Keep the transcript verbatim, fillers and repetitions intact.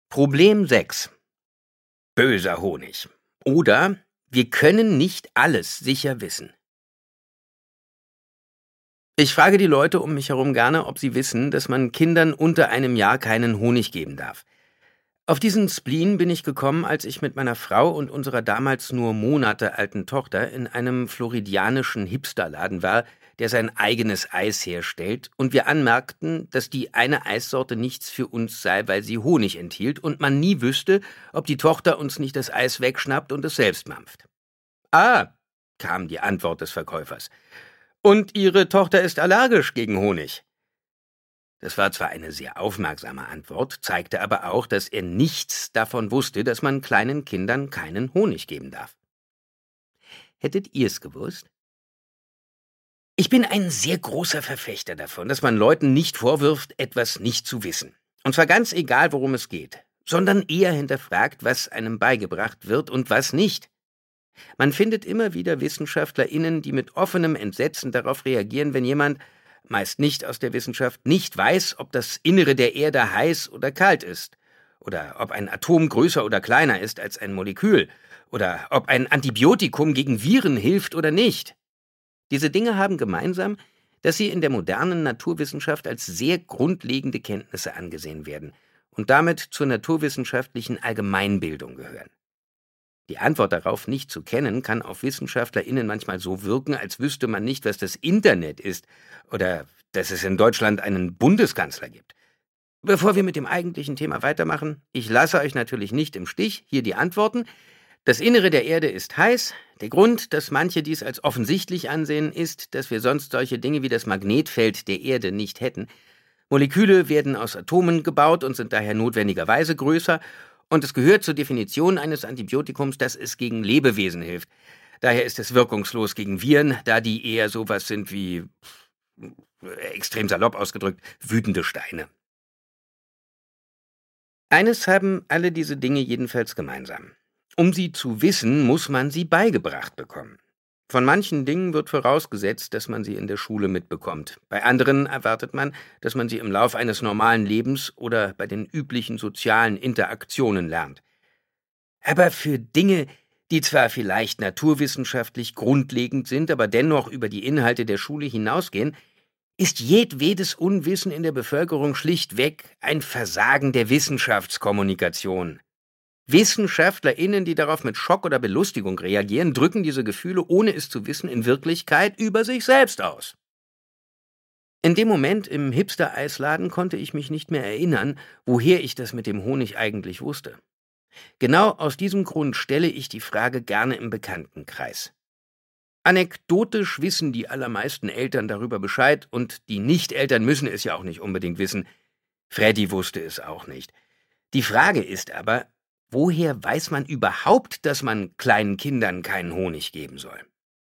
Problem sechs. Böser Honig. Oder wir können nicht alles sicher wissen. Ich frage die Leute um mich herum gerne, ob sie wissen, dass man Kindern unter einem Jahr keinen Honig geben darf. Auf diesen Spleen bin ich gekommen, als ich mit meiner Frau und unserer damals nur Monate alten Tochter in einem floridianischen Hipsterladen war, der sein eigenes Eis herstellt, und wir anmerkten, dass die eine Eissorte nichts für uns sei, weil sie Honig enthielt und man nie wüsste, ob die Tochter uns nicht das Eis wegschnappt und es selbst mampft. »Ah«, kam die Antwort des Verkäufers, »und Ihre Tochter ist allergisch gegen Honig?« Das war zwar eine sehr aufmerksame Antwort, zeigte aber auch, dass er nichts davon wusste, dass man kleinen Kindern keinen Honig geben darf. Hättet ihr's gewusst? Ich bin ein sehr großer Verfechter davon, dass man Leuten nicht vorwirft, etwas nicht zu wissen. Und zwar ganz egal, worum es geht, sondern eher hinterfragt, was einem beigebracht wird und was nicht. Man findet immer wieder WissenschaftlerInnen, die mit offenem Entsetzen darauf reagieren, wenn jemand, meist nicht aus der Wissenschaft, nicht weiß, ob das Innere der Erde heiß oder kalt ist, oder ob ein Atom größer oder kleiner ist als ein Molekül, oder ob ein Antibiotikum gegen Viren hilft oder nicht. Diese Dinge haben gemeinsam, dass sie in der modernen Naturwissenschaft als sehr grundlegende Kenntnisse angesehen werden und damit zur naturwissenschaftlichen Allgemeinbildung gehören. Die Antwort darauf nicht zu kennen, kann auf WissenschaftlerInnen manchmal so wirken, als wüsste man nicht, was das Internet ist oder dass es in Deutschland einen Bundeskanzler gibt. Bevor wir mit dem eigentlichen Thema weitermachen, ich lasse euch natürlich nicht im Stich. Hier die Antworten. Das Innere der Erde ist heiß. Der Grund, dass manche dies als offensichtlich ansehen, ist, dass wir sonst solche Dinge wie das Magnetfeld der Erde nicht hätten. Moleküle werden aus Atomen gebaut und sind daher notwendigerweise größer. Und es gehört zur Definition eines Antibiotikums, dass es gegen Lebewesen hilft. Daher ist es wirkungslos gegen Viren, da die eher sowas sind wie, extrem salopp ausgedrückt, wütende Steine. Eines haben alle diese Dinge jedenfalls gemeinsam. Um sie zu wissen, muss man sie beigebracht bekommen. Von manchen Dingen wird vorausgesetzt, dass man sie in der Schule mitbekommt. Bei anderen erwartet man, dass man sie im Lauf eines normalen Lebens oder bei den üblichen sozialen Interaktionen lernt. Aber für Dinge, die zwar vielleicht naturwissenschaftlich grundlegend sind, aber dennoch über die Inhalte der Schule hinausgehen, ist jedwedes Unwissen in der Bevölkerung schlichtweg ein Versagen der Wissenschaftskommunikation. WissenschaftlerInnen, die darauf mit Schock oder Belustigung reagieren, drücken diese Gefühle, ohne es zu wissen, in Wirklichkeit über sich selbst aus. In dem Moment im Hipster-Eisladen konnte ich mich nicht mehr erinnern, woher ich das mit dem Honig eigentlich wusste. Genau aus diesem Grund stelle ich die Frage gerne im Bekanntenkreis. Anekdotisch wissen die allermeisten Eltern darüber Bescheid und die Nicht-Eltern müssen es ja auch nicht unbedingt wissen. Freddy wusste es auch nicht. Die Frage ist aber, woher weiß man überhaupt, dass man kleinen Kindern keinen Honig geben soll?